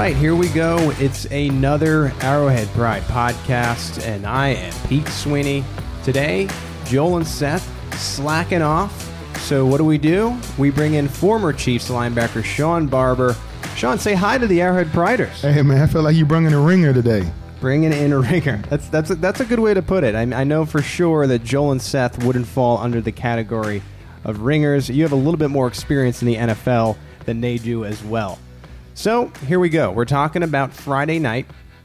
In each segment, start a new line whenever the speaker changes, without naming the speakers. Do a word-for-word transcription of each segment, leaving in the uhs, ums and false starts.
right, here we go. It's another Arrowhead Pride podcast, and I am Pete Sweeney. Today, Joel and Seth slacking off. So what do we do? We bring in former Chiefs linebacker Sean Barber. Sean, say hi to the Arrowhead Priders.
Hey, man, I feel like you bringing a ringer today.
Bringing in a ringer. That's that's a, that's a good way to put it. I, I know for sure that Joel and Seth wouldn't fall under the category of ringers. You have a little bit more experience in the N F L than they do as well. So here we go. We're talking about Friday night,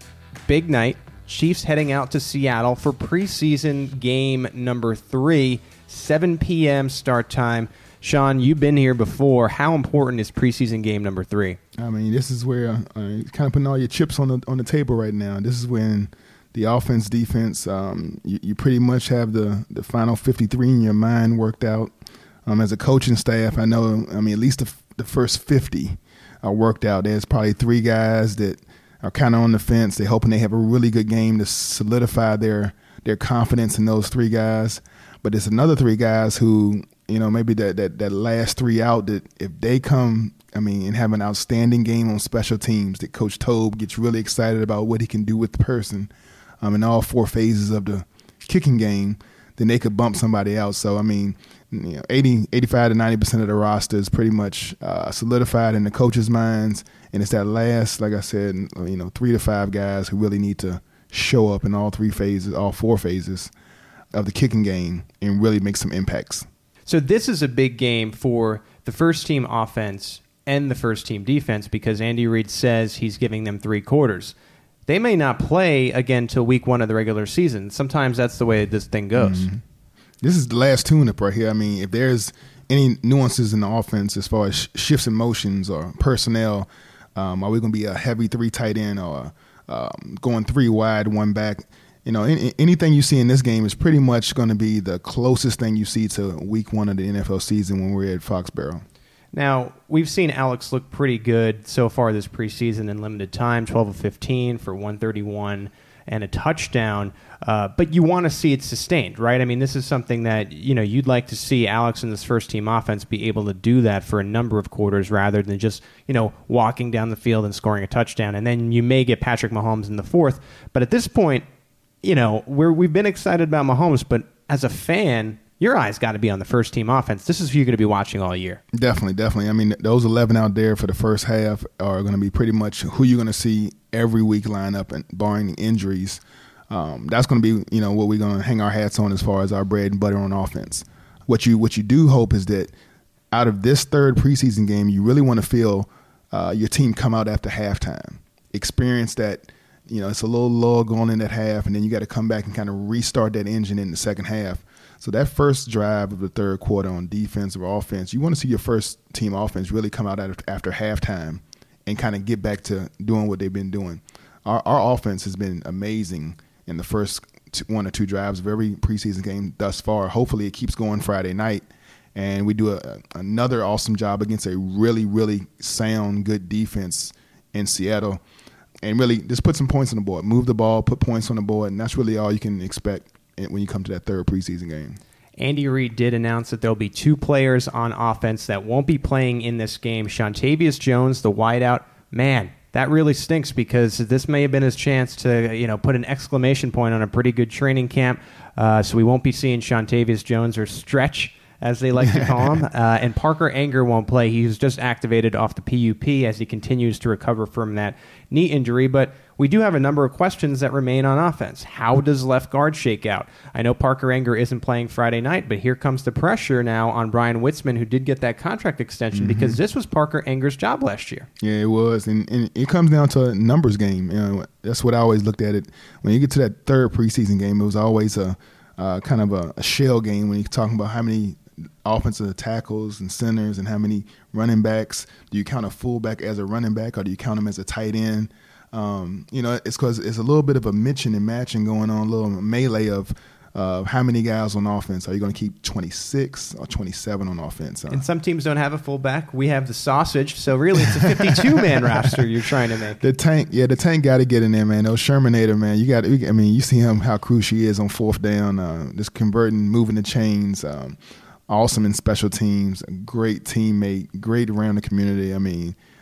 big night. Chiefs heading out to Seattle for preseason game number three, seven p.m. start time. Sean, you've been here before. How important is preseason game number three?
I mean, this is where uh, you're kind of putting all your chips on the on the table right now. This is when the offense, defense, um, you, you pretty much have the, the final fifty-three in your mind worked out. Um, as a coaching staff, I know, I mean, at least the, the first fifty are worked out. There's probably three guys that are kind of on the fence. They're hoping they have a really good game to solidify their their confidence in those three guys. But there's another three guys who, you know, maybe that, that, that last three out, that if they come, I mean, and have an outstanding game on special teams, that Coach Tobe gets really excited about what he can do with the person um, in all four phases of the kicking game, then they could bump somebody else. So, I mean, you know, eighty, eighty-five to ninety percent of the roster is pretty much uh, solidified in the coaches' minds. And it's that last, like I said, you know, three to five guys who really need to show up in all three phases, all four phases of the kicking game and really make some impacts.
So this is a big game for the first team offense and the first team defense because Andy Reid says he's giving them three quarters. They may not play again till week one of the regular season. Sometimes that's the way this thing goes.
Mm-hmm. This is the last tune-up right here. I mean, if there's any nuances in the offense as far as shifts in motions or personnel, um, are we going to be a heavy three tight end or um, going three wide, one back? You know, any, anything you see in this game is pretty much going to be the closest thing you see to week one of the N F L season when we're at Foxborough.
Now, we've seen Alex look pretty good so far this preseason in limited time, twelve of fifteen for one thirty-one and a touchdown, uh, but you want to see it sustained, right? I mean, this is something that, you know, you'd like to see Alex and this first-team offense be able to do that for a number of quarters rather than just, you know, walking down the field and scoring a touchdown, and then you may get Patrick Mahomes in the fourth, but at this point, you know, we're, we've been excited about Mahomes, but as a fan, your eyes got to be on the first-team offense. This is who you're going to be watching all year.
Definitely, definitely. I mean, those eleven out there for the first half are going to be pretty much who you're going to see every week line up, and barring injuries. Um, that's going to be, you know, what we're going to hang our hats on as far as our bread and butter on offense. What you what you do hope is that out of this third preseason game, you really want to feel uh, your team come out after halftime, experience that. You know, it's a little lull going in that half, and then you got to come back and kind of restart that engine in the second half. So that first drive of the third quarter on defense or offense, you want to see your first team offense really come out after halftime and kind of get back to doing what they've been doing. Our, our offense has been amazing in the first two, one or two drives of every preseason game thus far. Hopefully it keeps going Friday night, and we do a, another awesome job against a really, really sound, good defense in Seattle. And really just put some points on the board. Move the ball, put points on the board, and that's really all you can expect when you come to that third preseason game.
Andy Reid did announce that there'll be two players on offense that won't be playing in this game. Shantavius Jones, the wideout. Man, that really stinks because this may have been his chance to, you know, put an exclamation point on a pretty good training camp. Uh, so we won't be seeing Shantavius Jones or Stretch, as they like to call him. Uh, and Parker Anger won't play. He was just activated off the P U P as he continues to recover from that knee injury. But we do have a number of questions that remain on offense. How does left guard shake out? I know Parker Anger isn't playing Friday night, but here comes the pressure now on Brian Witzman, who did get that contract extension, mm-hmm. because this was Parker Anger's job last year.
Yeah, it was. And, and it comes down to a numbers game. You know, that's what I always looked at it. When you get to that third preseason game, it was always a uh, kind of a, a shell game when you're talking about how many offensive tackles and centers and how many running backs. Do you count a fullback as a running back, or do you count him as a tight end? Um, you know, it's because it's a little bit of a mixing and matching going on, a little melee of uh, how many guys on offense. Are you going to keep twenty-six or twenty-seven on offense? Uh,
and some teams don't have a fullback. We have the sausage, so really it's a fifty-two man roster you're trying to make.
The tank, yeah, the tank got to get in there, man. Those Shermanator, man, you got. I mean, you see him how crucial he is on fourth down, uh, just converting, moving the chains. Um, awesome in special teams, a great teammate, great around the community. I mean,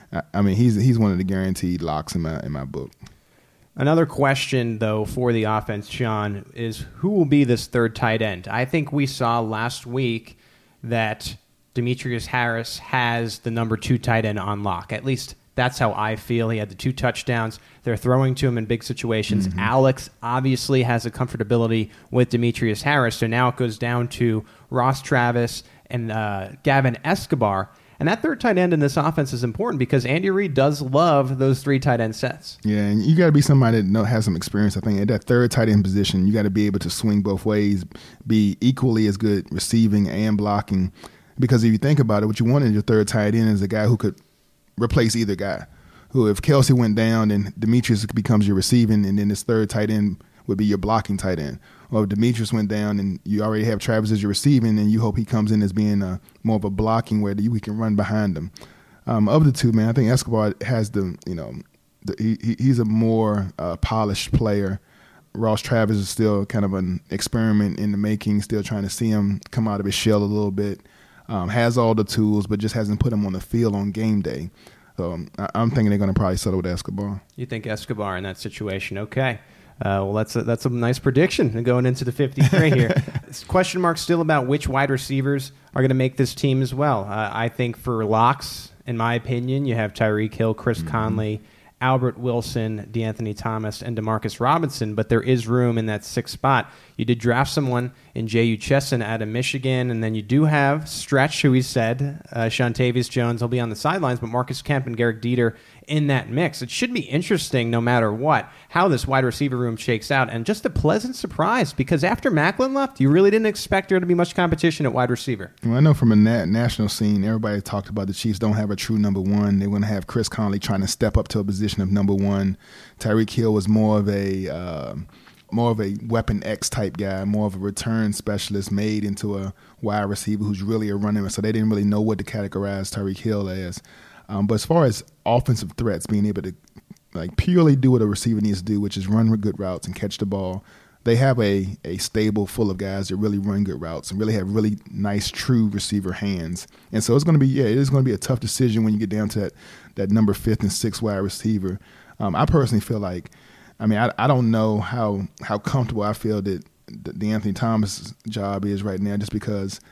I, I mean, he's he's one of the guaranteed locks in my in my book.
Another question, though, for the offense, Sean, is who will be this third tight end? I think we saw last week that Demetrius Harris has the number two tight end on lock. At least that's how I feel. He had the two touchdowns. They're throwing to him in big situations. Mm-hmm. Alex obviously has a comfortability with Demetrius Harris, so now it goes down to Ross Travis and uh, Gavin Escobar. And that third tight end in this offense is important because Andy Reid does love those three tight end sets.
Yeah, and you got to be somebody that know, has some experience. I think at that third tight end position, you got to be able to swing both ways, be equally as good receiving and blocking. Because if you think about it, what you want in your third tight end is a guy who could replace either guy. Who, if Kelsey went down, then Demetrius becomes your receiving, and then this third tight end would be your blocking tight end. Or if Demetrius went down and you already have Travis as your receiving, and you hope he comes in as being a, more of a blocking where you can run behind him. Um, of the two, man, I think Escobar has the, you know, the, he, he's a more uh, polished player. Ross Travis is still kind of an experiment in the making, still trying to see him come out of his shell a little bit. Um, has all the tools, but just hasn't put him on the field on game day. So um, I, I'm thinking they're going to probably settle with Escobar.
You think Escobar in that situation? Okay. Uh, well, that's a, that's a nice prediction going into the fifty-three here. Question mark still about which wide receivers are going to make this team as well. Uh, I think for locks, in my opinion, you have Tyreek Hill, Chris mm-hmm. Conley, Albert Wilson, DeAnthony Thomas, and Demarcus Robinson, but there is room in that sixth spot. You did draft someone in J U. Chesson out of Michigan, and then you do have Stretch, who we said, uh, Shantavius Jones, he'll be on the sidelines, but Marcus Kemp and Garrett Dieter in that mix. It should be interesting no matter what, how this wide receiver room shakes out, and just a pleasant surprise, because after Macklin left, you really didn't expect there to be much competition at wide receiver.
Well, I know from a na- national scene, everybody talked about the Chiefs don't have a true number one. They want to have Chris Conley trying to step up to a position of number one. Tyreek Hill was more of a uh, more of a weapon X type guy, more of a return specialist made into a wide receiver who's really a runner. So they didn't really know what to categorize Tyreek Hill as. Um, but as far as offensive threats, being able to like purely do what a receiver needs to do, which is run good routes and catch the ball, they have a a stable full of guys that really run good routes and really have really nice, true receiver hands. And so it's going to be, yeah, it is going to be a tough decision when you get down to that, that number fifth and sixth wide receiver. Um, I personally feel like, I mean, I, I don't know how how comfortable I feel that the, the Anthony Thomas job is right now, just because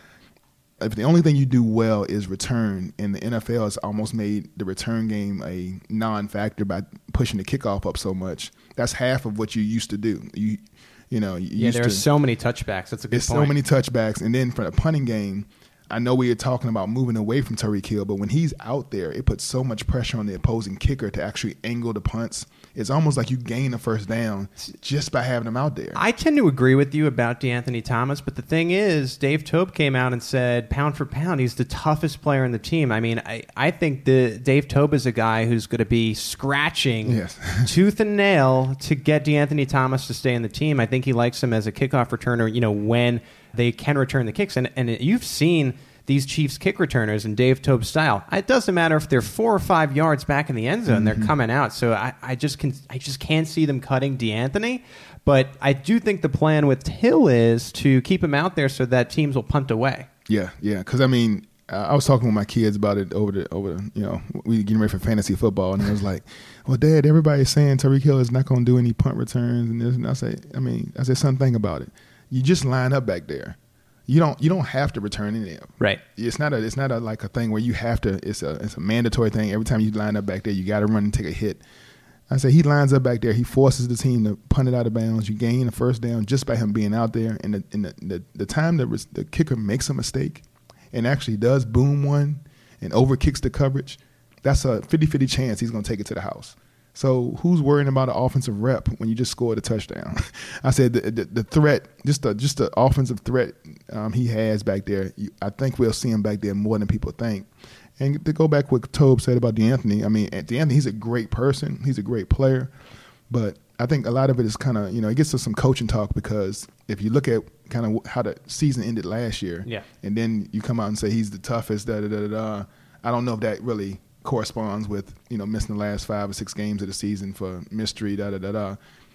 if the only thing you do well is return, and the N F L has almost made the return game a non-factor by pushing the kickoff up so much, that's half of what you used to do. You you know, you
yeah,
used
there
to,
are so many touchbacks. That's a good
there's
point.
so many touchbacks, and then for the punting game, I know we were talking about moving away from Tyreek Hill, but when he's out there, it puts so much pressure on the opposing kicker to actually angle the punts. It's almost like you gain a first down just by having him out there.
I tend to agree with you about DeAnthony Thomas, but the thing is, Dave Toub came out and said, pound for pound, he's the toughest player in the team. I mean, I, I think the Dave Toub is a guy who's going to be scratching
yes.
tooth and nail to get DeAnthony Thomas to stay in the team. I think he likes him as a kickoff returner, you know, when they can return the kicks. And, and you've seen these Chiefs kick returners in Dave Toub's style. It doesn't matter if they're four or five yards back in the end zone; mm-hmm. they're coming out. So I, I just can, I just can't see them cutting DeAnthony. But I do think the plan with Hill is to keep him out there so that teams will punt away.
Yeah, yeah. Because I mean, I was talking with my kids about it over the over. The, you know, we getting ready for fantasy football, and I was like, "Well, Dad, everybody's saying Tyreek Hill is not going to do any punt returns." And this, and I say, I mean, I said, "Son, think about it. You just line up back there." You don't you don't have to return any of them.
Right.
It's not a it's not a like a thing where you have to. It's a it's a mandatory thing. Every time you line up back there, you got to run and take a hit. I say he lines up back there. He forces the team to punt it out of bounds. You gain a first down just by him being out there. And the and the, the, the time that the kicker makes a mistake and actually does boom one and overkicks the coverage, that's a fifty-fifty chance he's going to take it to the house. So who's worrying about an offensive rep when you just scored a touchdown? I said the, the, the threat, just the, just the offensive threat um, he has back there, you, I think we'll see him back there more than people think. And to go back what Toub said about DeAnthony, I mean, DeAnthony, he's a great person. He's a great player. But I think a lot of it is kind of, you know, it gets to some coaching talk, because if you look at kind of how the season ended last year,
yeah.
and then you come out and say he's the toughest, da da da da, I don't know if that really corresponds with, you know, missing the last five or six games of the season for mystery, da da da da.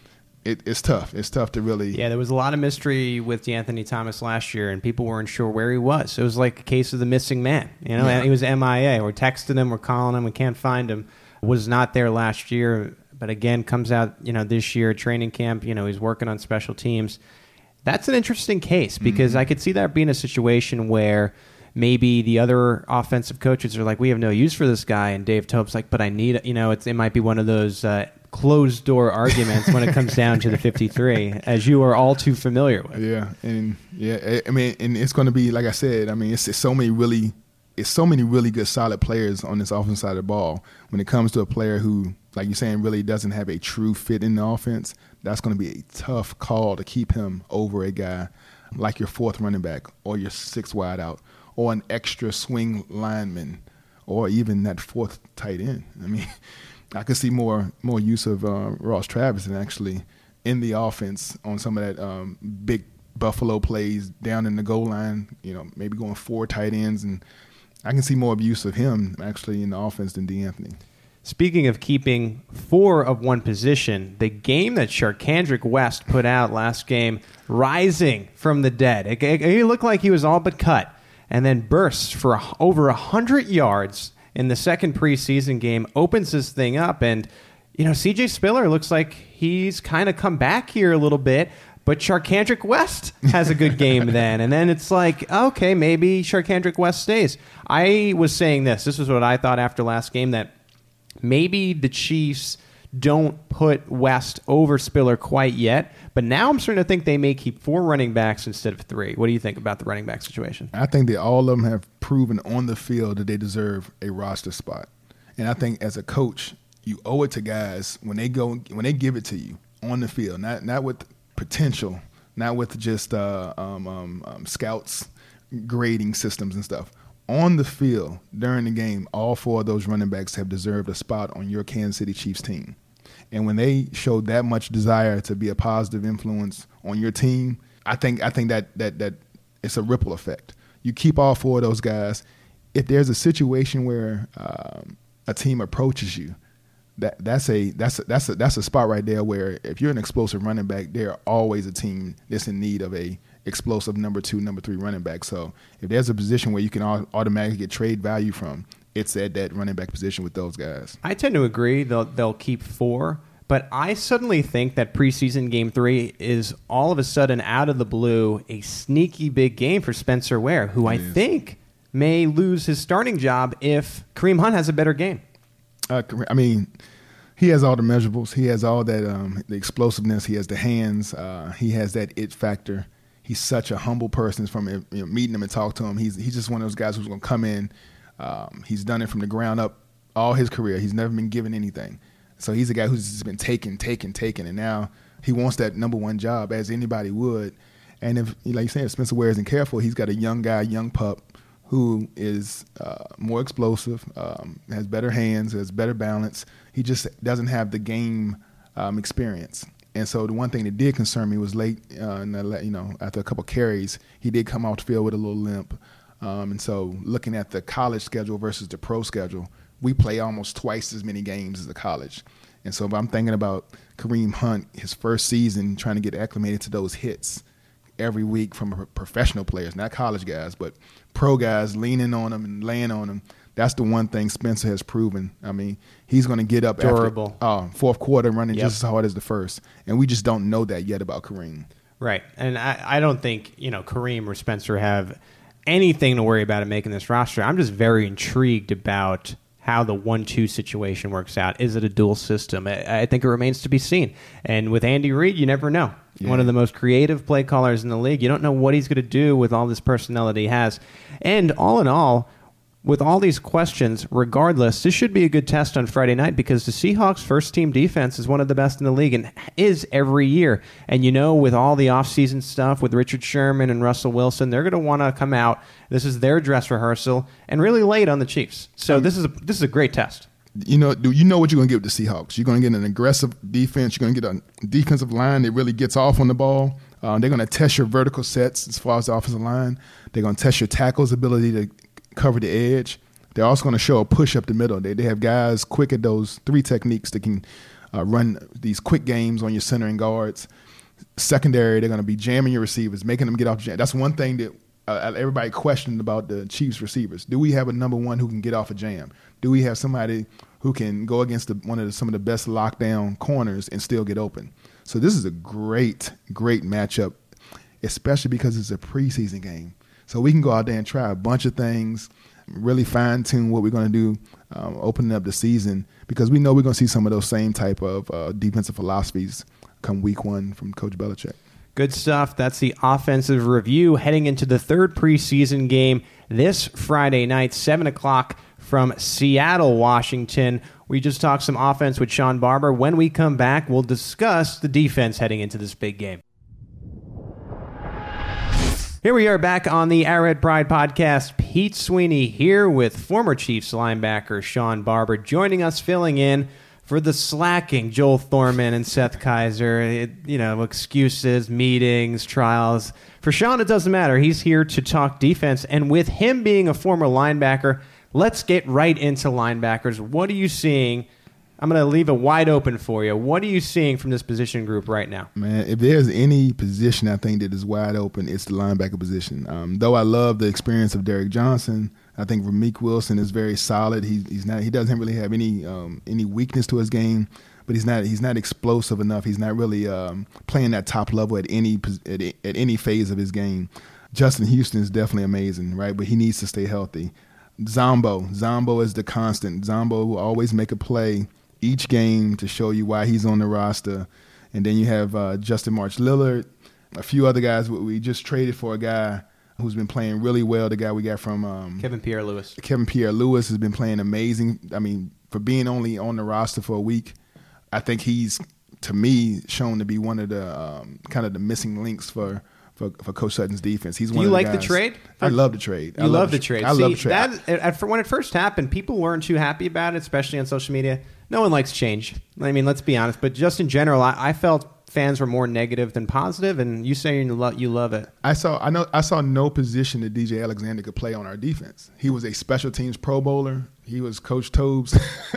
it, it's tough. It's tough to really.
Yeah, there was a lot of mystery with DeAnthony Thomas last year, and people weren't sure where he was. It was like a case of the missing man. You know, yeah. He was M I A. We're texting him, we're calling him, we can't find him. Was not there last year, but again, comes out, you know, this year, training camp, you know, he's working on special teams. That's an interesting case because mm-hmm. I could see that being a situation where maybe the other offensive coaches are like, we have no use for this guy, and Dave Tope's like, but I need, you know, it's, it might be one of those uh, closed door arguments when it comes down to the fifty-three, as you are all too familiar with.
Yeah, and yeah, I mean, and it's going to be like I said. I mean, it's, it's so many really, it's so many really good, solid players on this offense side of the ball. When it comes to a player who, like you're saying, really doesn't have a true fit in the offense, that's going to be a tough call to keep him over a guy like your fourth running back or your sixth wide out or an extra swing lineman or even that fourth tight end. I mean, I could see more more use of uh, Ross Travis than actually in the offense on some of that um, big Buffalo plays down in the goal line, you know, maybe going four tight ends. And I can see more use of him actually in the offense than DeAnthony.
Speaking of keeping four of one position, the game that Charcandrick West put out last game, rising from the dead. It, it, it looked like he was all but cut, and then bursts for a, over one hundred yards in the second preseason game, opens this thing up, and you know, C J Spiller looks like he's kind of come back here a little bit, but Charcandrick West has a good game then, and then it's like, okay, maybe Charcandrick West stays. I was saying this, this was what I thought after last game, that maybe the Chiefs don't put West over Spiller quite yet, but now I'm starting to think they may keep four running backs instead of three. What do you think about the running back situation?
I think that all of them have proven on the field that they deserve a roster spot. And I think as a coach, you owe it to guys when they go when they give it to you on the field, not not with potential, not with just uh, um, um, um, scouts grading systems and stuff. On the field during the game, all four of those running backs have deserved a spot on your Kansas City Chiefs team. And when they showed that much desire to be a positive influence on your team, I think I think that that that it's a ripple effect. You keep all four of those guys. If there's a situation where um, a team approaches you, that that's a that's a, that's a, that's a spot right there where if you're an explosive running back, they're always a team that's in need of a explosive number two, number three running back. So if there's a position where you can automatically get trade value from, it's at that running back position with those guys.
I tend to agree they'll they'll keep four, but I suddenly think that preseason game three is all of a sudden out of the blue a sneaky big game for Spencer Ware, who it I is. think may lose his starting job if Kareem Hunt has a better game.
Uh, I mean, he has all the measurables. He has all that um, the explosiveness. He has the hands. Uh, he has that it factor. He's such a humble person. From you know, meeting him and talking to him, he's he's just one of those guys who's going to come in. Um, he's done it from the ground up all his career. He's never been given anything. So he's a guy who's just been taken, taken, taken, and now he wants that number one job as anybody would. And if, like you said, if Spencer Ware isn't careful, he's got a young guy, young pup, who is uh, more explosive, um, has better hands, has better balance. He just doesn't have the game um, experience. And so the one thing that did concern me was late, uh, in the, you know, after a couple carries, he did come off the field with a little limp. Um, and so looking at the college schedule versus the pro schedule, we play almost twice as many games as the college. And so if I'm thinking about Kareem Hunt, his first season, trying to get acclimated to those hits every week from professional players, not college guys, but pro guys leaning on them and laying on them. That's the one thing Spencer has proven. I mean, he's going to get up
Durable.
after uh, fourth quarter running
Yep.
just as hard as the first. And we just don't know that yet about Kareem.
Right. And I, I don't think, you know, Kareem or Spencer have anything to worry about in making this roster. I'm just very intrigued about how the one two situation works out. Is it a dual system? I, I think it remains to be seen. And with Andy Reid, you never know. Yeah. One of the most creative play callers in the league. You don't know what he's going to do with all this personnel that he has. And all in all, with all these questions, regardless, this should be a good test on Friday night because the Seahawks' first-team defense is one of the best in the league and is every year. And you know, with all the offseason stuff with Richard Sherman and Russell Wilson, they're going to want to come out. This is their dress rehearsal and really lay it on the Chiefs. So this is a, this is a great test.
You know, do you know what you're going to get with the Seahawks? You're going to get an aggressive defense. You're going to get a defensive line that really gets off on the ball. Uh, they're going to test your vertical sets as far as the offensive line. They're going to test your tackle's ability to cover the edge. They're also going to show a push up the middle. They they have guys quick at those three techniques that can uh, run these quick games on your center and guards. Secondary, they're going to be jamming your receivers, making them get off jam. That's one thing that uh, everybody questioned about the Chiefs receivers. Do we have a number one who can get off a jam? Do we have somebody who can go against the, one of the, some of the best lockdown corners and still get open? So this is a great, great matchup, especially because it's a preseason game. So we can go out there and try a bunch of things, really fine-tune what we're going to do, um, opening up the season, because we know we're going to see some of those same type of uh, defensive philosophies come week one from Coach Belichick.
Good stuff. That's the offensive review heading into the third preseason game this Friday night, seven o'clock from Seattle, Washington. We just talked some offense with Sean Barber. When we come back, we'll discuss the defense heading into this big game. Here we are back on the Arrowhead Pride podcast. Pete Sweeney here with former Chiefs linebacker Sean Barber joining us, filling in for the slacking Joel Thorman and Seth Kaiser. It, you know, excuses, meetings, trials. For Sean, it doesn't matter. He's here to talk defense. And with him being a former linebacker, let's get right into linebackers. What are you seeing? I'm going to leave it wide open for you. What are you seeing from this position group right now?
Man, if there's any position I think that is wide open, it's the linebacker position. Um, though I love the experience of Derek Johnson, I think Ramik Wilson is very solid. He, he's not. He doesn't really have any um, any weakness to his game, but he's not. He's not explosive enough. He's not really um, playing that top level at any at, at any phase of his game. Justin Houston is definitely amazing, right? But he needs to stay healthy. Zombo, Zombo is the constant. Zombo will always make a play each game to show you why he's on the roster. And then you have uh, Justin March Lillard, a few other guys. We just traded for a guy who's been playing really well, the guy we got from um,
Kevin Pierre-Louis.
Kevin Pierre-Louis has been playing amazing. I mean, for being only on the roster for a week, I think he's, to me, shown to be one of the um, kind of the missing links for, for, for Coach Sutton's defense. He's
Do
one
you
of the
like
guys.
the trade?
I love the trade.
You
I
love,
love
the trade.
I
See,
love the trade.
That, at, when it first happened, people weren't too happy about it, especially on social media. No one likes change. I mean, let's be honest. But just in general, I, I felt fans were more negative than positive, and you say you love, you love it.
I saw I know I saw no position that D J Alexander could play on our defense. He was a special teams Pro Bowler. He was Coach Tobe's,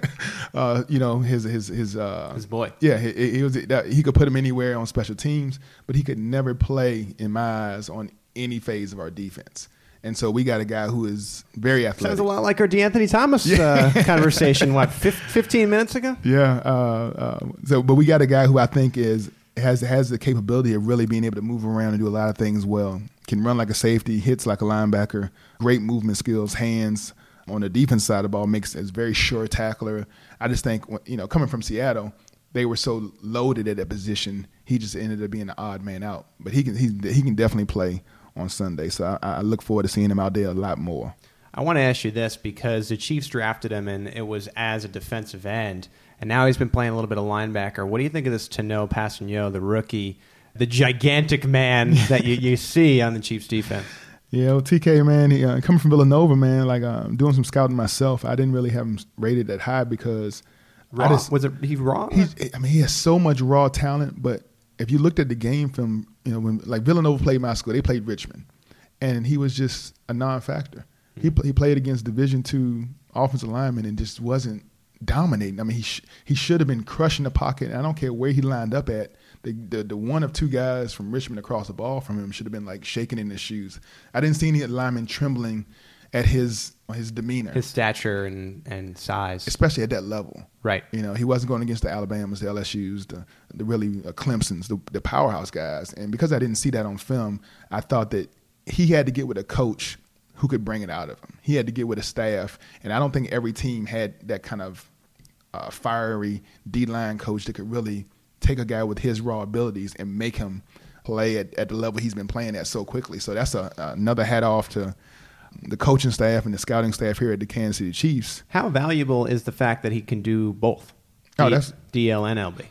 uh, you know, his his his uh,
his boy.
Yeah, he, he was. He could put him anywhere on special teams, but he could never play, in my eyes, on any phase of our defense. And so we got a guy who is very athletic.
Sounds a lot like our DeAnthony Thomas uh, conversation, what, fifteen minutes ago?
Yeah. Uh, uh, so, but we got a guy who I think is has has the capability of really being able to move around and do a lot of things well. Can run like a safety, hits like a linebacker, great movement skills, hands. On the defense side of the ball, makes is very sure tackler. I just think, you know, coming from Seattle, they were so loaded at that position. He just ended up being an odd man out. But he can he he can definitely play on Sunday. So I, I look forward to seeing him out there a lot more.
I want to ask you this because the Chiefs drafted him and it was as a defensive end, and now he's been playing a little bit of linebacker. What do you think of this Tano Passanio, the rookie, the gigantic man that you, you see on the Chiefs defense?
Yeah, well, T K, man, he, uh, coming from Villanova, man, like uh, doing some scouting myself, I didn't really have him rated that high because
raw?
I just,
was it he raw?
He, I mean, he has so much raw talent, but if you looked at the game film, you know, when like Villanova played my school, they played Richmond, and he was just a non-factor. He he played against Division two offensive linemen and just wasn't dominating. I mean, he sh- he should have been crushing the pocket. I don't care where he lined up at. The, the the one of two guys from Richmond across the ball from him should have been like shaking in his shoes. I didn't see any linemen trembling at his his demeanor,
his stature and, and size,
especially at that level.
Right.
You know, he wasn't going against the Alabamas, the L S Us, the the really uh, Clemsons, the, the powerhouse guys. And because I didn't see that on film, I thought that he had to get with a coach who could bring it out of him. He had to get with a staff, and I don't think every team had that kind of uh, fiery D-line coach that could really take a guy with his raw abilities and make him play at, at the level he's been playing at so quickly. So that's a, another hat off to the coaching staff and the scouting staff here at the Kansas City Chiefs.
How valuable is the fact that he can do both?
Oh,
D-
that's
D L and L B.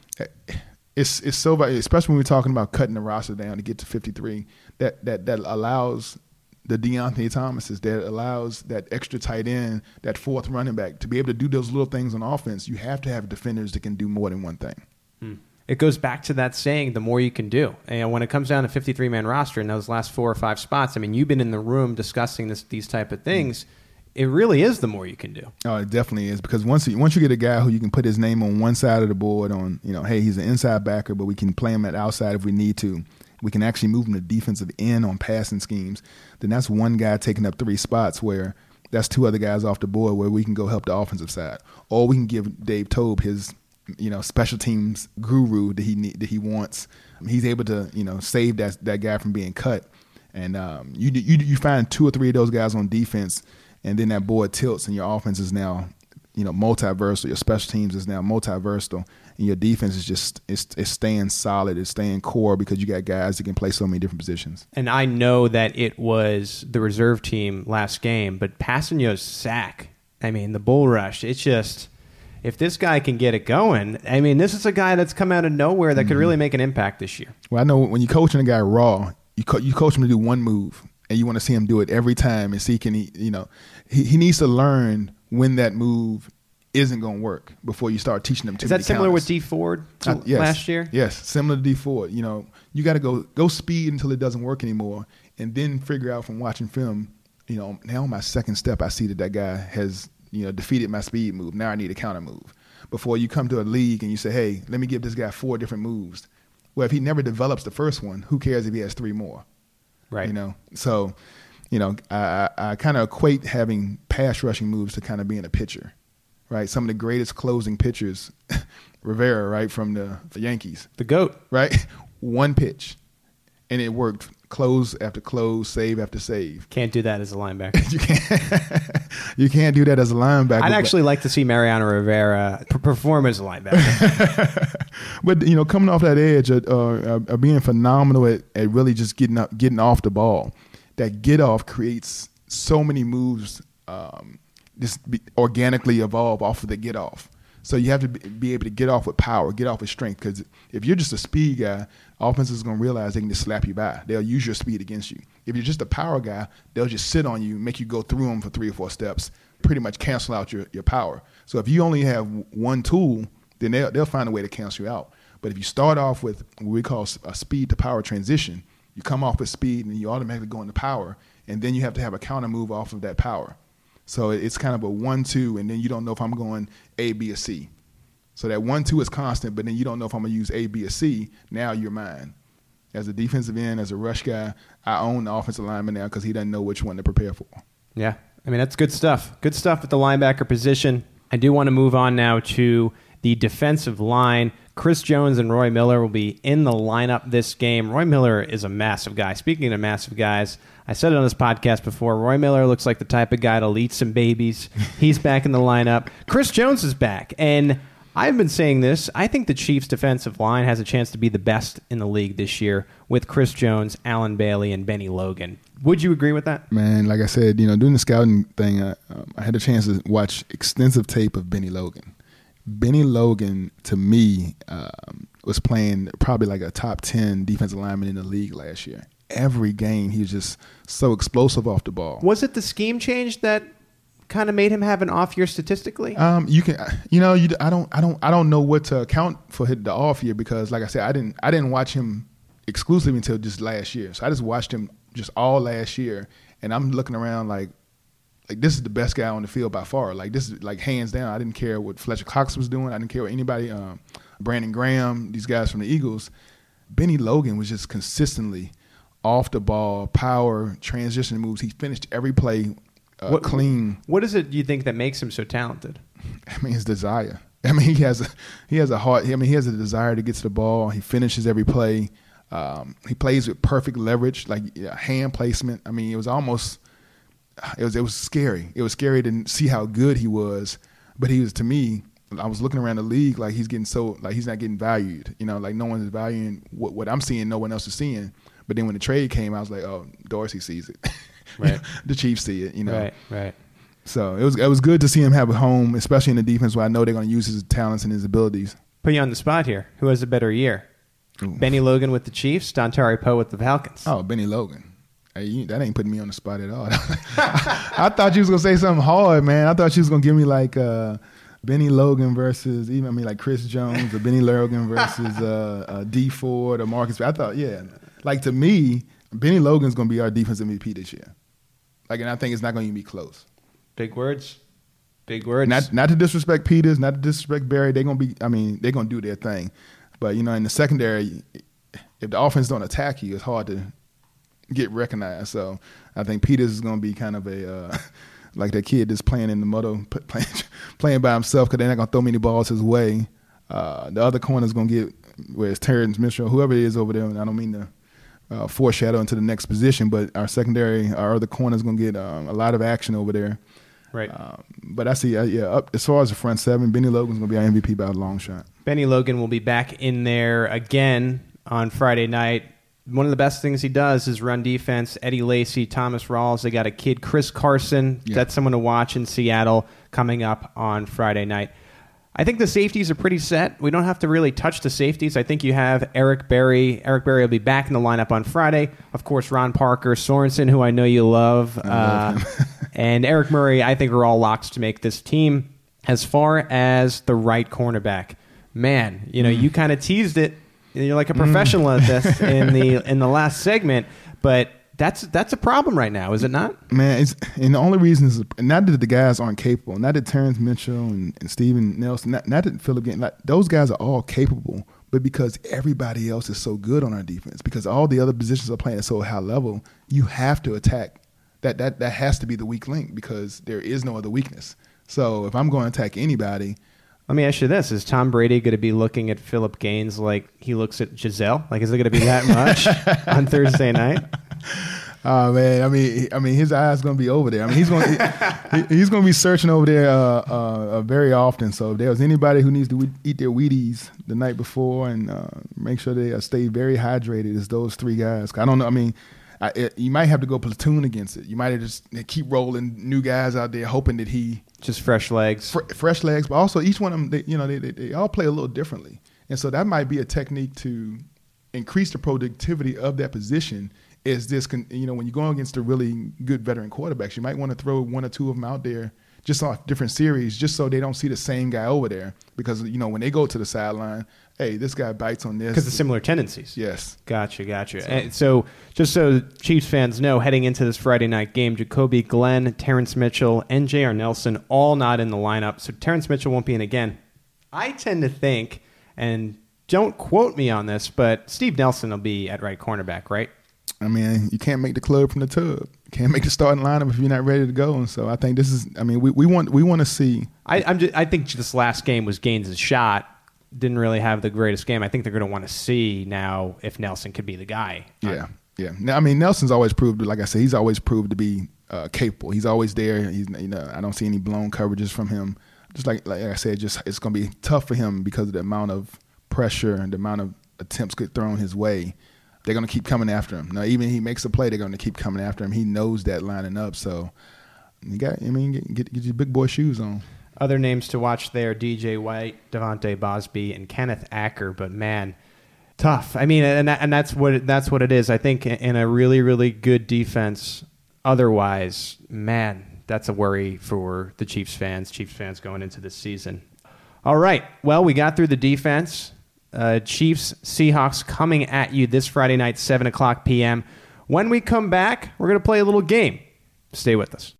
It's it's so valuable, especially when we're talking about cutting the roster down to get to fifty-three. That that that allows the DeAnthony Thomases, that allows that extra tight end, that fourth running back to be able to do those little things on offense. You have to have defenders that can do more than one thing.
Hmm. It goes back to that saying, the more you can do. And when it comes down to fifty-three man roster in those last four or five spots, I mean, you've been in the room discussing this, these type of things. it really is the more you can do.
Oh, it definitely is, because once you, once you get a guy who you can put his name on one side of the board on, you know, hey, he's an inside backer, but we can play him at outside if we need to. We can actually move him to defensive end on passing schemes. Then that's one guy taking up three spots where that's two other guys off the board where we can go help the offensive side. Or we can give Dave Toub his, you know, special teams guru that he need, that he wants. He's able to, you know, save that that guy from being cut. And um, you, you you find two or three of those guys on defense, and then that board tilts, and your offense is now, you know, multiversal. Your special teams is now multiversal, and your defense is just it's, it's staying solid. It's staying core because you got guys that can play so many different positions.
And I know that it was the reserve team last game, but Passanio's sack, I mean, the bull rush, it's just, if this guy can get it going, I mean, this is a guy that's come out of nowhere that mm-hmm. could really make an impact this year.
Well, I know when you're coaching a guy raw, you co- you coach him to do one move, and you want to see him do it every time and see can he, you know, he, he needs to learn when that move isn't going to work before you start teaching them.
Is that similar counters. with D Ford
uh, yes.
last year?
Yes, similar to D Ford. You know, you got to go go speed until it doesn't work anymore, and then figure out from watching film, you know, now on my second step, I see that that guy has, you know, defeated my speed move. Now I need a counter move. Before you come to a league and you say, hey, let me give this guy four different moves. Well, if he never develops the first one, who cares if he has three more?
Right.
You know, so, you know, I, I, I kind of equate having pass rushing moves to kind of being a pitcher, right? Some of the greatest closing pitchers, Rivera, right, from the, the Yankees.
The GOAT.
Right? One pitch, and it worked. Close after close, save after save.
Can't do that as a linebacker.
you can't. You can't do that as a linebacker.
I'd actually like to see Mariano Rivera p- perform as a linebacker.
But you know, coming off that edge, uh, uh, uh, being phenomenal at, at really just getting up, getting off the ball. That get off creates so many moves. Um, just be organically evolve off of the get off. So you have to be able to get off with power, get off with strength. Because if you're just a speed guy, offenses are going to realize they can just slap you by. They'll use your speed against you. If you're just a power guy, they'll just sit on you, make you go through them for three or four steps, pretty much cancel out your, your power. So if you only have one tool, then they'll, they'll find a way to cancel you out. But if you start off with what we call a speed to power transition, you come off with speed and you automatically go into power, and then you have to have a counter move off of that power. So it's kind of a one two, and then you don't know if I'm going A, B, or C. So that one two is constant, but then you don't know if I'm going to use A, B, or C. Now you're mine. As a defensive end, as a rush guy, I own the offensive lineman now because he doesn't know which one to prepare for.
Yeah, I mean, that's good stuff. Good stuff at the linebacker position. I do want to move on now to the defensive line. Chris Jones and Roy Miller will be in the lineup this game. Roy Miller is a massive guy. Speaking of massive guys, I said it on this podcast before, Roy Miller looks like the type of guy to eat some babies. He's back in the lineup. Chris Jones is back, and I've been saying this. I think the Chiefs' defensive line has a chance to be the best in the league this year with Chris Jones, Allen Bailey, and Benny Logan. Would you agree with that?
Man, like I said, you know, doing the scouting thing, I, um, I had a chance to watch extensive tape of Benny Logan. Benny Logan, to me, um, was playing probably like a top ten defensive lineman in the league last year. Every game, he was just so explosive off the ball.
Was it the scheme change that kind of made him have an off year statistically?
Um, you can, you know, you, I don't, I don't, I don't know what to account for the off year because, like I said, I didn't, I didn't watch him exclusively until just last year. So I just watched him just all last year, and I'm looking around like, like this is the best guy on the field by far. Like this is like hands down. I didn't care what Fletcher Cox was doing. I didn't care what anybody, um, Brandon Graham, these guys from the Eagles. Benny Logan was just consistently off the ball, power, transition moves. He finished every play uh,
what,
clean.
What is it you think that makes him so talented?
I mean, his desire. I mean, he has a he has a heart. I mean, he has a desire to get to the ball. He finishes every play. Um, he plays with perfect leverage, like yeah, hand placement. I mean, it was almost it was it was scary. It was scary to see how good he was. But he was, to me, I was looking around the league like he's getting so like he's not getting valued. You know, like no one is valuing what what I'm seeing. No one else is seeing. But then when the trade came, I was like, oh, Dorsey sees it.
Right.
The Chiefs see it, you know.
Right, right.
So it was it was good to see him have a home, especially in the defense where I know they're going to use his talents and his abilities.
Put you on the spot here. Who has a better year? Ooh. Benny Logan with the Chiefs, Dontari Poe with the Falcons.
Oh, Benny Logan. Hey, you, that ain't putting me on the spot at all. I, I thought you was going to say something hard, man. I thought she was going to give me like uh, Benny Logan versus, even I mean like Chris Jones or Benny Logan versus uh, uh, D Ford or Marcus. I thought, yeah. Like, to me, Benny Logan's going to be our defensive M V P this year. Like, and I think it's not going to be close.
Big words. Big words.
Not not to disrespect Peters, not to disrespect Barry. They're gonna be. I mean, they're gonna do their thing. But you know, in the secondary, if the offense don't attack you, it's hard to get recognized. So I think Peters is gonna be kind of a uh, like that kid that's playing in the muddle, playing playing by himself because they're not gonna throw many balls his way. Uh, the other corner is gonna get where it's Terrence Mitchell, whoever it is over there. And I don't mean to uh, foreshadow into the next position, but our secondary, our other corner is gonna get um, a lot of action over there.
Right.
Um, but I see, uh, yeah, up, as far as the front seven, Benny Logan's going to be our M V P by a long shot.
Benny Logan will be back in there again on Friday night. One of the best things he does is run defense. Eddie Lacy, Thomas Rawls. They got a kid, Chris Carson. Yeah. That's someone to watch in Seattle coming up on Friday night. I think the safeties are pretty set. We don't have to really touch the safeties. I think you have Eric Berry. Eric Berry will be back in the lineup on Friday. Of course, Ron Parker, Sorensen, who I know you love.
I love
uh,
him.
And Eric Murray, I think, are all locks to make this team. As far as the right cornerback, man, you know, mm. you kind of teased it. You're like a professional mm. at this in the in the last segment, but that's that's a problem right now, is it not?
Man, it's, and the only reason is not that the guys aren't capable, not that Terrence Mitchell and, and Steven Nelson, not, not that Phillip Gaines, like, those guys are all capable, but because everybody else is so good on our defense, because all the other positions are playing at so high level, you have to attack. That, that that has to be the weak link because there is no other weakness. So if I'm going to attack anybody.
Let me ask you this. Is Tom Brady going to be looking at Phillip Gaines like he looks at Giselle? Like, is it going to be that much on Thursday night?
Oh, man. I mean, I mean, his eyes going to be over there. I mean, he's going he, he's going to be searching over there uh, uh, very often. So if there's anybody who needs to eat their Wheaties the night before and uh, make sure they stay very hydrated, it's those three guys. I don't know. I mean, I, it, you might have to go platoon against it. You might have just keep rolling new guys out there, hoping that he
just fresh legs,
fr- fresh legs. But also, each one of them, they, you know, they, they they all play a little differently, and so that might be a technique to increase the productivity of that position. Is this, you know, when you're going against the really good veteran quarterbacks, you might want to throw one or two of them out there just off different series, just so they don't see the same guy over there. Because, you know, when they go to the sideline, hey, this guy bites on this.
Because of similar tendencies.
Yes.
Gotcha, gotcha. So, and so just so Chiefs fans know, heading into this Friday night game, Jacoby Glenn, Terrence Mitchell, and J R. Nelson all not in the lineup. So Terrence Mitchell won't be in again. I tend to think, and don't quote me on this, but Steve Nelson will be at right cornerback, right?
I mean, you can't make the club from the tub. You can't make the starting lineup if you're not ready to go. And so I think this is. I mean, we, we want we want to see.
I I'm just, I think this last game was Gaines' shot. Didn't really have the greatest game. I think they're going to want to see now if Nelson could be the guy.
Yeah, yeah. Now, I mean, Nelson's always proved, like I said, he's always proved to be uh, capable. He's always there. He's, you know, I don't see any blown coverages from him. Just like like I said, just it's going to be tough for him because of the amount of pressure and the amount of attempts get thrown his way. They're going to keep coming after him. Now, even if he makes a play, they're going to keep coming after him. He knows that lining up. So, you got, I mean, get, get, get your big boy shoes on.
Other names to watch there, D J White, Devontae Bosby, and Kenneth Acker. But, man, tough. I mean, and that, and that's what it, that's what it is. I think in a really, really good defense, otherwise, man, that's a worry for the Chiefs fans, Chiefs fans going into this season. All right. Well, we got through the defense. Uh, Chiefs, Seahawks coming at you this Friday night, seven o'clock p.m. When we come back, we're going to play a little game. Stay with us.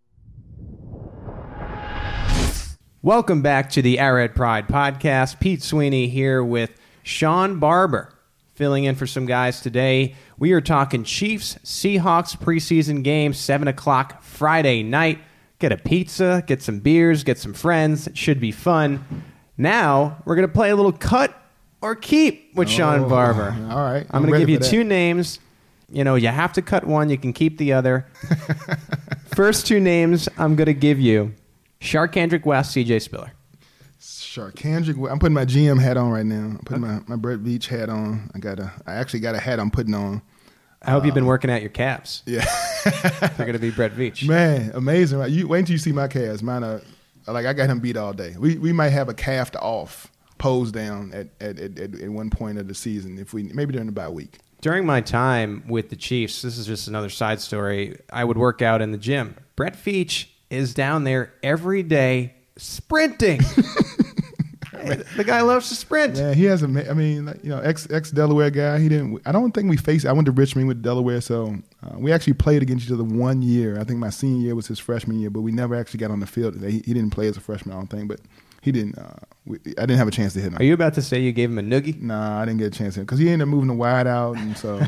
Welcome back to the Arrowhead Pride podcast. Pete Sweeney here with Sean Barber, filling in for some guys today. We are talking Chiefs, Seahawks preseason game, seven o'clock Friday night. Get a pizza, get some beers, get some friends. It should be fun. Now, we're going to play a little cut or keep with Sean
oh,
Barber.
All right.
I'm, I'm going to give you two names. You know, you have to cut one. You can keep the other. First two names I'm going to give you. Sharkandrick West, C J Spiller.
Sharkandrick West. I'm putting my G M hat on right now. I'm putting okay. my, my Brett Veach hat on. I got a. I actually got a hat I'm putting on.
I hope um, you've been working out your calves.
Yeah.
They're going to be Brett Veach.
Man, amazing. Right? You, wait until you see my calves. Mine are, like, I got him beat all day. We we might have a calf off. Pose down at, at, at, at one point of the season, if we maybe during the bye week.
During my time with the Chiefs, this is just another side story, I would work out in the gym. Brett Veach is down there every day sprinting. the guy loves to sprint.
Yeah, he has a. I mean, like, you know, ex ex Delaware guy. He didn't. I don't think we faced. I went to Richmond with Delaware, so uh, we actually played against each other one year. I think my senior year was his freshman year, but we never actually got on the field. He, he didn't play as a freshman, I don't think, but he didn't. Uh, we, I didn't have a chance to hit him.
Are you about to say you gave him a noogie?
Nah, I didn't get a chance to hit because he ended up moving the wide out, and so.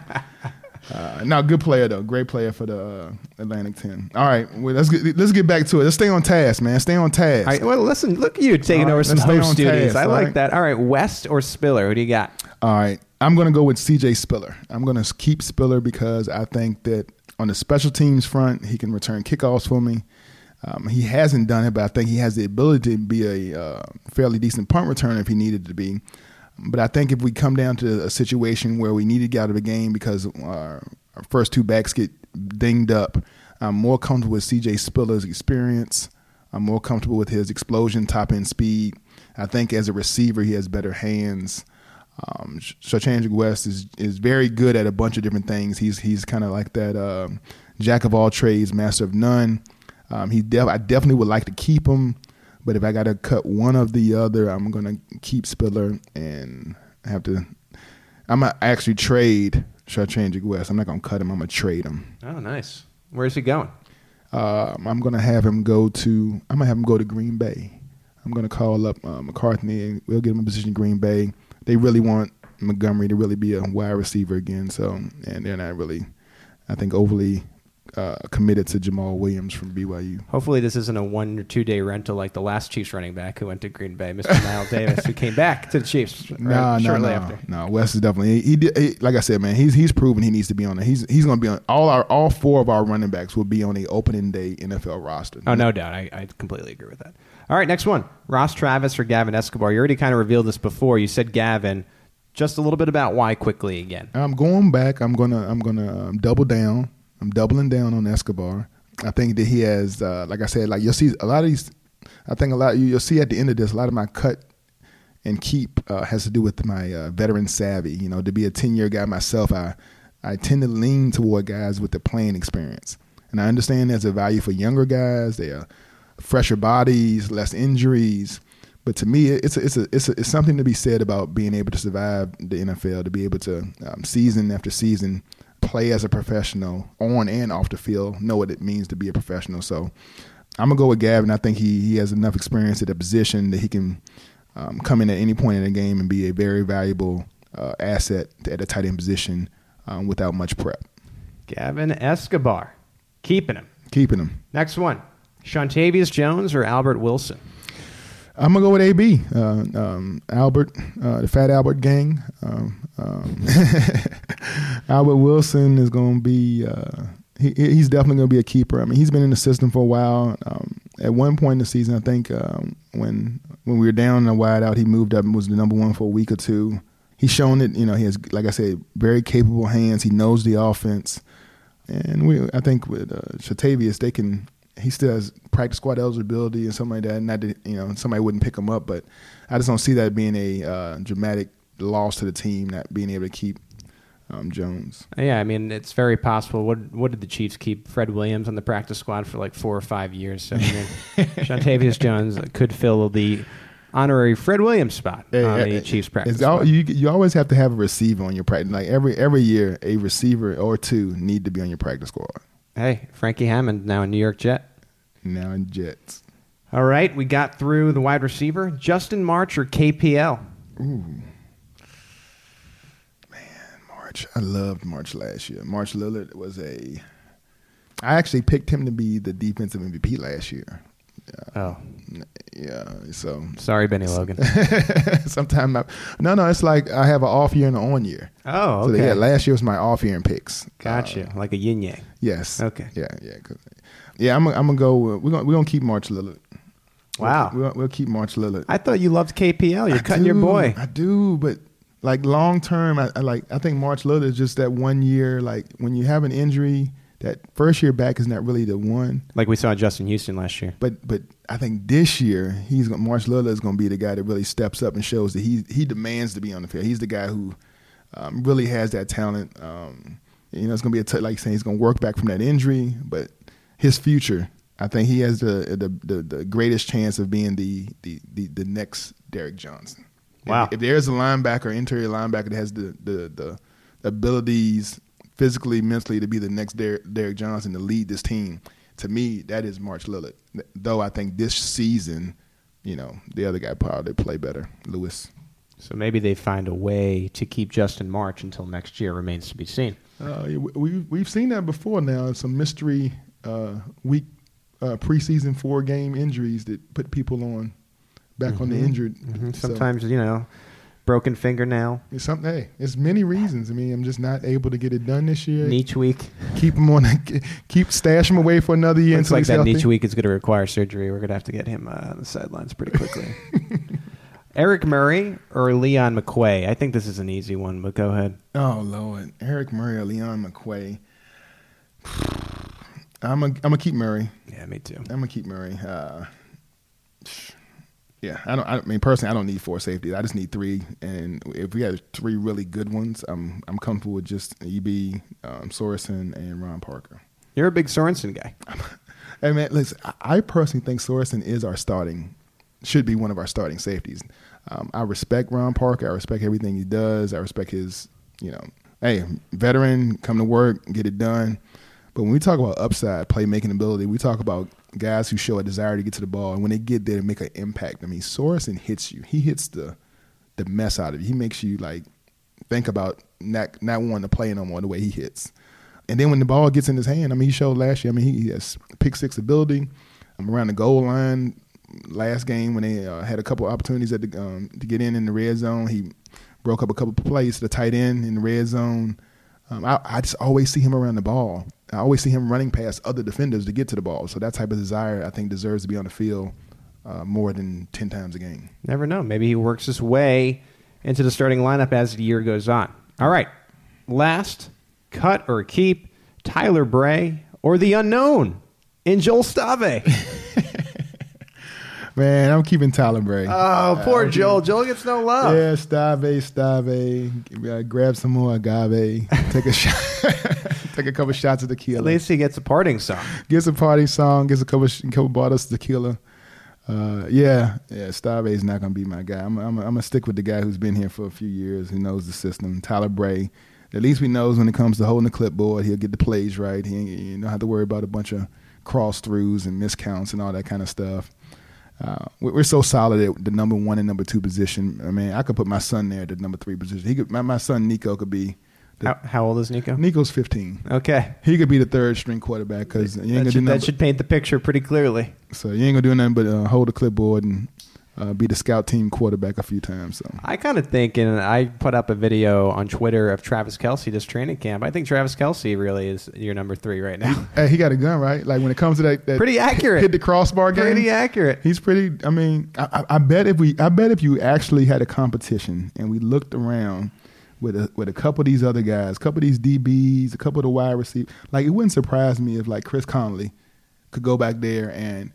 Uh, no, good player though. Great player for the uh, Atlantic ten. All right, well, let's get let's get back to it. Let's stay on task, man. Stay on task.
All right, well, listen, look at you taking
All
over
right,
some
let's stay
host
on
duties.
task,
I
all
like
right?
that. All right, West or Spiller? Who do you got?
All right, I'm going to go with C J Spiller. I'm going to keep Spiller because I think that on the special teams front, he can return kickoffs for me. Um, he hasn't done it, but I think he has the ability to be a uh, fairly decent punt returner if he needed to be. But I think if we come down to a situation where we need to get out of the game because our, our first two backs get dinged up, I'm more comfortable with C J Spiller's experience. I'm more comfortable with his explosion, top-end speed. I think as a receiver, he has better hands. Um, Shachandrick West is is very good at a bunch of different things. He's he's kind of like that uh, jack of all trades, master of none. Um, he def- I definitely would like to keep him. But if I got to cut one of the other, I'm going to keep Spiller and have to – I'm going to actually trade Shachandrick West. I'm not going to cut him. I'm going to trade him.
Oh, nice. Where's he going?
Uh, I'm going to have him go to – I'm going to have him go to Green Bay. I'm going to call up uh, McCartney, and we'll get him a position in Green Bay. They really want Montgomery to really be a wide receiver again. So, and they're not really, I think, overly – Uh, committed to Jamal Williams from B Y U.
Hopefully this isn't a one or two day rental like the last Chiefs running back who went to Green Bay, Mister Niall Davis, who came back to the Chiefs right,
no,
shortly
no,
after.
No, Wes is definitely he, did, he. Like I said, man, he's he's proven he needs to be on it. He's he's going to be on all our all four of our running backs will be on a opening day N F L roster.
Oh, no doubt. I, I completely agree with that. All right, next one: Ross Travis or Gavin Escobar. You already kind of revealed this before. You said Gavin. Just a little bit about why quickly again.
I'm going back. I'm gonna I'm gonna um, double down. I'm doubling down on Escobar. I think that he has, uh, like I said, like you'll see a lot of these. I think a lot you'll see at the end of this, a lot of my cut and keep uh, has to do with my uh, veteran savvy. You know, to be a ten year guy myself, I I tend to lean toward guys with the playing experience, and I understand there's a value for younger guys. They are fresher bodies, less injuries. But to me, it's a, it's a, it's a, it's something to be said about being able to survive the N F L, to be able to um, season after season play as a professional on and off the field, know what it means to be a professional. So I'm gonna go with Gavin. I think he he has enough experience at the position that he can um, come in at any point in the game and be a very valuable uh, asset at a tight end position um, without much prep.
Gavin Escobar, keeping him.
Keeping him.
Next one: Shontavious Jones or Albert Wilson.
I'm gonna go with A B. Uh, um, Albert, uh, the Fat Albert gang. Um, um, Albert Wilson is gonna be. Uh, he, he's definitely gonna be a keeper. I mean, he's been in the system for a while. Um, at one point in the season, I think um, when when we were down in the wide out, he moved up and was the number one for a week or two. He's shown it. You know, he has, like I said, very capable hands. He knows the offense, and we. I think with uh, Shontavious, they can. He still has practice squad eligibility and something like that. Not that, you know, somebody wouldn't pick him up, but I just don't see that being a uh, dramatic loss to the team, not being able to keep um, Jones.
Yeah, I mean, it's very possible. What what did the Chiefs keep Fred Williams on the practice squad for like four or five years? So I mean, Shontavious Jones could fill the honorary Fred Williams spot
Hey,
on
hey,
the Chiefs practice
it's all,
squad.
you, you always have to have a receiver on your practice. Like every every year, a receiver or two need to be on your practice squad.
Hey, Frankie Hammond, now a New York Jet.
Now in Jets.
All right, we got through the wide receiver. Justin March or K P L?
Ooh. Man, March. I loved March last year. March Lillard was a – I actually picked him to be the defensive M V P last year. Uh,
Oh.
Yeah, so –
Sorry, Benny Logan.
Sometimes – no, no, it's like I have an off year and an on year.
Oh,
So,
okay.
yeah, last year was my off year in picks.
Gotcha.
Uh,
Like a yin-yang.
yes.
Okay.
Yeah, yeah. 'Cause, yeah, I'm gonna I'm gonna go. Uh, we're gonna we're gonna keep March Lillard.
Wow.
We'll, we'll, we'll keep March Lillard.
I thought you loved K P L. You're
I
cutting
do,
your boy.
I do, but like long term, I, I like. I think March Lillard is just that one year. Like when you have an injury, that first year back is not really the one.
Like we saw Justin Houston last year.
But but I think this year he's gonna, March Lillard is going to be the guy that really steps up and shows that he he demands to be on the field. He's the guy who um, really has that talent. Um, you know, it's going to be a t- like saying he's going to work back from that injury, but his future, I think he has the the, the, the greatest chance of being the, the, the, the next Derek Johnson.
Wow.
If, if there's a linebacker, interior linebacker that has the the, the abilities physically, mentally to be the next Derek, Derek Johnson to lead this team, to me, that is March Lillard. Though I think this season, you know, the other guy probably play better, Lewis.
So maybe they find a way to keep Justin March until next year. Remains to be seen.
Uh, we, we've seen that before now. Some mystery uh, week uh, preseason four-game injuries that put people on back mm-hmm. on the injured.
Mm-hmm. Sometimes, so, you know, broken fingernail.
It's something. Hey, it's many reasons. I mean, I'm just not able to get it done this year.
Niche week.
Keep him on. Keep stash him away for another year.
Looks like that
healthy.
niche week is going to require surgery. We're going to have to get him uh, on the sidelines pretty quickly. Eric Murray or Leon McQuay? I think this is an easy one, but go ahead.
Oh, Lord. Eric Murray or Leon McQuay? I'm going to keep Murray.
Yeah, me too.
I'm going to keep Murray. Uh, yeah, I don't. I mean, personally, I don't need four safeties. I just need three. And if we have three really good ones, I'm I'm comfortable with just E B, um, Sorensen, and Ron Parker.
You're a big Sorensen guy.
Hey, man, listen, I personally think Sorensen is our starting, should be one of our starting safeties. Um, I respect Ron Parker. I respect everything he does. I respect his, you know, hey, veteran, come to work, get it done. But when we talk about upside, playmaking ability, we talk about guys who show a desire to get to the ball, and when they get there, make an impact. I mean, Sorensen hits you. He hits the the mess out of you. He makes you, like, think about not, not wanting to play no more the way he hits. And then when the ball gets in his hand, I mean, he showed last year, I mean, he has pick six ability. I'm around the goal line. Last game when they uh, had a couple opportunities at the, um, to get in in the red zone, he broke up a couple of plays to the tight end in the red zone. Um, I, I just always see him around the ball. I always see him running past other defenders to get to the ball. So that type of desire, I think, deserves to be on the field uh, more than ten times a game.
Never know. Maybe he works his way into the starting lineup as the year goes on. All right. Last, cut or keep, Tyler Bray or the unknown in Joel Stave.
Man, I'm keeping Tyler Bray.
Oh, poor uh, Joel.
Keeping,
Joel gets no love.
Yeah, Stave, Stave. Uh, grab some more agave. Take a shot. Take a couple shots of tequila.
At least he gets a parting song.
Gets a party song. Gets a couple, couple bottles of tequila. Uh, yeah, yeah. Stave is not going to be my guy. I'm, I'm, I'm going to stick with the guy who's been here for a few years, who knows the system. Tyler Bray. At least we knows when it comes to holding the clipboard, he'll get the plays right. He ain't, you don't have to worry about a bunch of cross-throughs and miscounts and all that kind of stuff. Uh, we're so solid at the number one and number two position. I mean, I could put my son there at the number three position. He could, my, my son Nico could be. The,
how, how old is Nico?
Nico's fifteen.
Okay.
He could be the third string quarterback because
that, should, that should paint the picture pretty clearly.
So you ain't gonna do nothing but uh, hold the clipboard and uh, be the scout team quarterback a few times. So
I kind of think, and I put up a video on Twitter of Travis Kelce this training camp. I think Travis Kelce really is your number three right now.
Hey, he got a gun, right? Like when it comes to that, that
pretty accurate.
Hit the crossbar game.
Pretty accurate.
He's pretty. I mean, I, I bet if we, I bet if you actually had a competition and we looked around with a with a couple of these other guys, a couple of these D Bs, a couple of the wide receivers, like it wouldn't surprise me if like Chris Conley could go back there and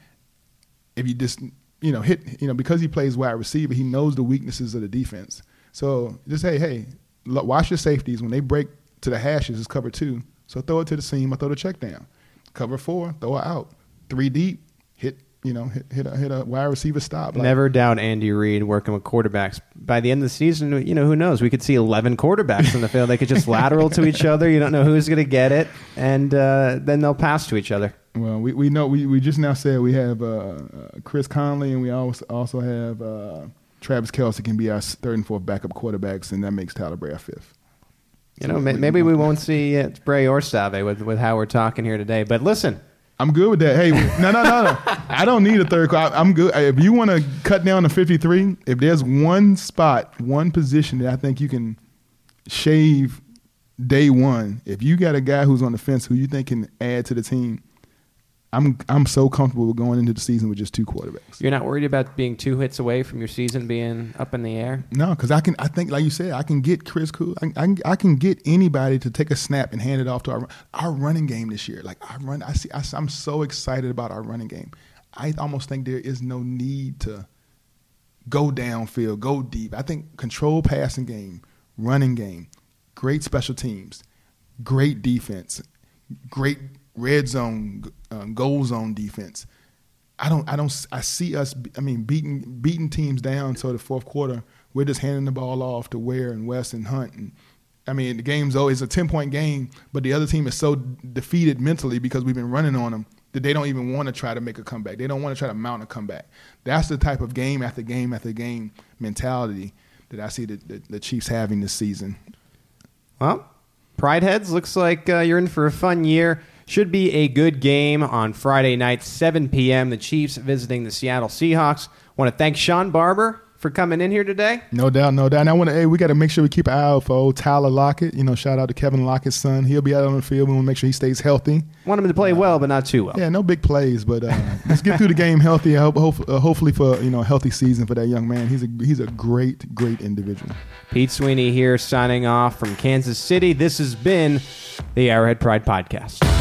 if you just. You know, hit. You know, because he plays wide receiver, he knows the weaknesses of the defense. So just hey, hey, watch your safeties when they break to the hashes. It's cover two, so throw it to the seam or throw the check down. Cover four, throw it out. Three deep, hit. You know, hit hit a, hit a wide receiver stop. Like,
never doubt Andy Reid working with quarterbacks. By the end of the season, you know, who knows? We could see eleven quarterbacks in the field. They could just lateral to each other. You don't know who's going to get it, and uh, then they'll pass to each other.
Well, we, we know we, we just now said we have uh, uh, Chris Conley and we also also have uh, Travis Kelce can be our third and fourth backup quarterbacks, and that makes Tyler Bray our fifth.
You so know, we, maybe we won't see uh, Bray or Stave with with how we're talking here today. But listen,
I'm good with that. Hey, no, no, no, no. I don't need a third. I, I'm good. If you want to cut down to fifty-three, if there's one spot, one position that I think you can shave day one, if you got a guy who's on the fence who you think can add to the team. I'm I'm so comfortable with going into the season with just two quarterbacks.
You're not worried about being two hits away from your season being up in the air?
No, because I can. I think, like you said, I can get Chris Cool. I, I, I can get anybody to take a snap and hand it off to our our running game this year. Like I run, I see. I, I'm so excited about our running game. I almost think there is no need to go downfield, go deep. I think control passing game, running game, great special teams, great defense, great red zone, um, goal zone defense. I don't, I don't, I see us. I mean, beating beating teams down. So the fourth quarter, we're just handing the ball off to Ware and West and Hunt. And I mean, the game's always a ten point game, but the other team is so defeated mentally because we've been running on them that they don't even want to try to make a comeback. They don't want to try to mount a comeback. That's the type of game after game after game mentality that I see the, the, the Chiefs having this season.
Well, Pride Heads, looks like uh, you're in for a fun year. Should be a good game on Friday night, seven p.m. The Chiefs visiting the Seattle Seahawks. Want to thank Sean Barber for coming in here today.
No doubt, no doubt. And I want to, hey, we got to make sure we keep an eye out for old Tyler Lockett. You know, shout out to Kevin Lockett's son. He'll be out on the field. We want to make sure he stays healthy.
Want him to play uh, well, but not too well.
Yeah, no big plays, but uh, let's get through the game healthy. Hope, hope, uh, hopefully for you know a healthy season for that young man. He's a he's a great, great individual.
Pete Sweeney here, signing off from Kansas City. This has been the Arrowhead Pride Podcast.